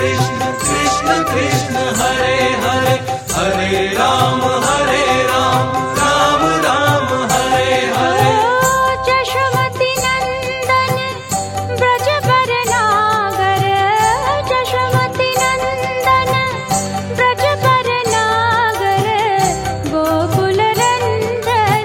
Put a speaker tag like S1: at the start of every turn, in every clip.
S1: कृष्ण कृष्ण कृष्ण हरे हरे, हरे राम राम राम हरे हरे।
S2: जशोमती नंदन ब्रज बर नागर, जशोमती नंदन ब्रज बर नागर, गोकुल रंजन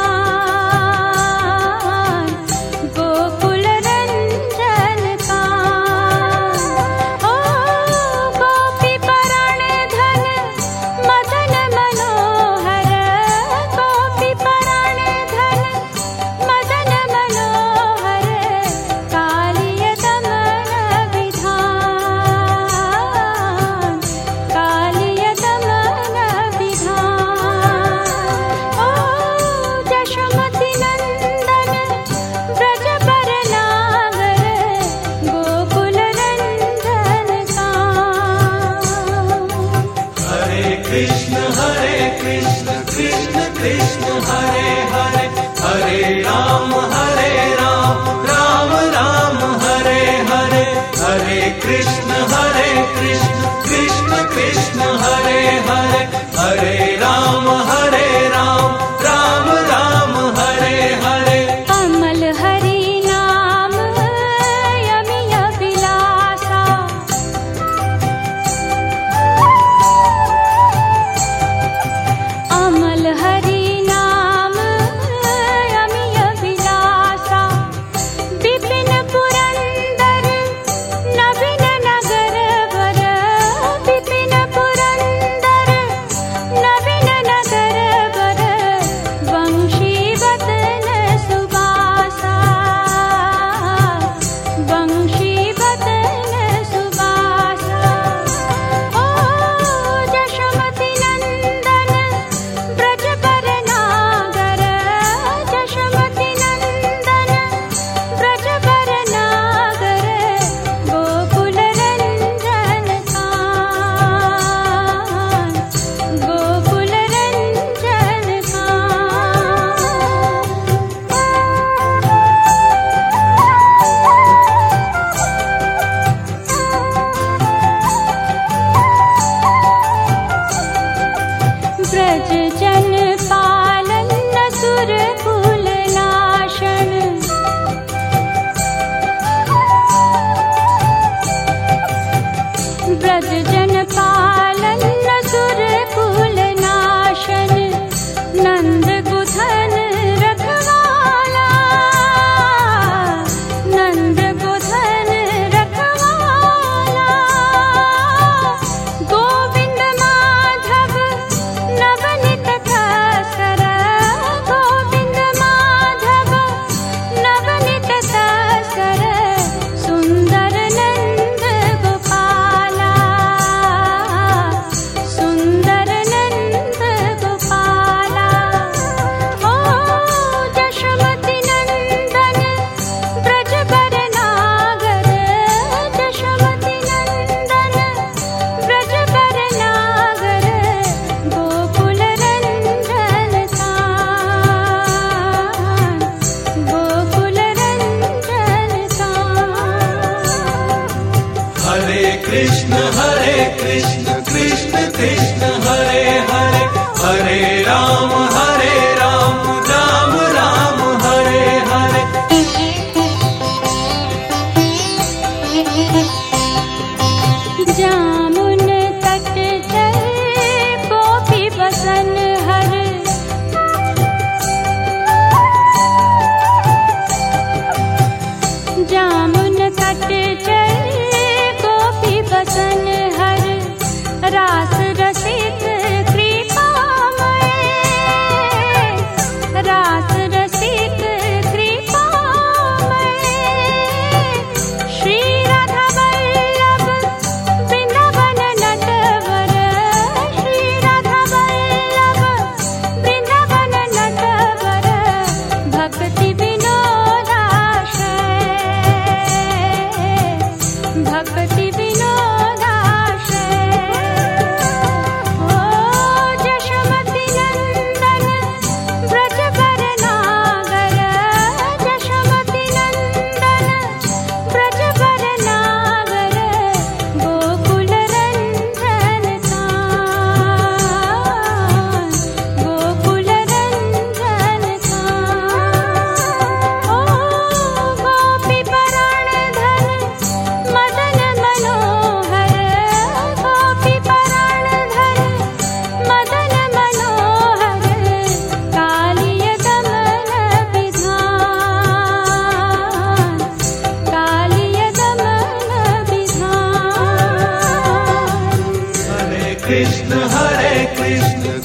S2: कान, गोकुल रंजन कान। ओ गोपी परण धन मदन मनोहर, गोपी परण धन मदन मनोहर, कालिय दमन विधान, कालिय दमन विधान। ओ जशोमती नंदन ब्रज बर नागर, गोकुल रंजन कान।
S1: हरे कृष्ण कृष्ण कृष्ण हरे हरे, हरे राम राम राम हरे हरे। हरे कृष्ण कृष्ण कृष्ण हरे हरे, हरे राम राम राम हरे हरे।
S2: अमल हरि नाम यमिय विलासा, अमल हरि नाम यमिय विलासा, विपिन पुरंदर नवीन नगर वर, विपिन पुरंदर नवीन नगर वर, वंशी बदन सुबासा, वंशी बदन सुबासा। ओ जशोमती नंदन ब्रज बर नागर, जशोमती नंदन ब्रज बर नागर, गोकुल रंजन कान, गोकुल रंजन ब्रज जन पालन सुर कुल नाशन, ब्रज जन पालन सुर कुल नाशन, नंद गुधन रखवाला, नंद गुधन रखवाला, गोविंद माधव नवनित तस्कर, गोविंद माधव नवनित तस्कर, सुंदर नंद गोपाला, सुंदर नंद गोपाला। ओ जशोमती नंदन ब्रज बर नागर, जशोमती नंदन ब्रज बर नागर, गोकुल रंजन कान, गोकुल रंजन कान।
S1: हरे कृष्ण कृष्ण कृष्ण हरे हरे, हरे राम राम राम हरे हरे।
S2: जामुन तट चल गोपी बसन हर, जामुन तट चल गोपी बसन हर, रास रसिक कृपामय, रास रसिक कृपामय, श्री राधा वल्लभ वृंदावन नटवर, श्री राधा वल्लभ वृंदावन नटवर, भक्ति विनोदाशय,
S1: कृष्ण हरे कृष्ण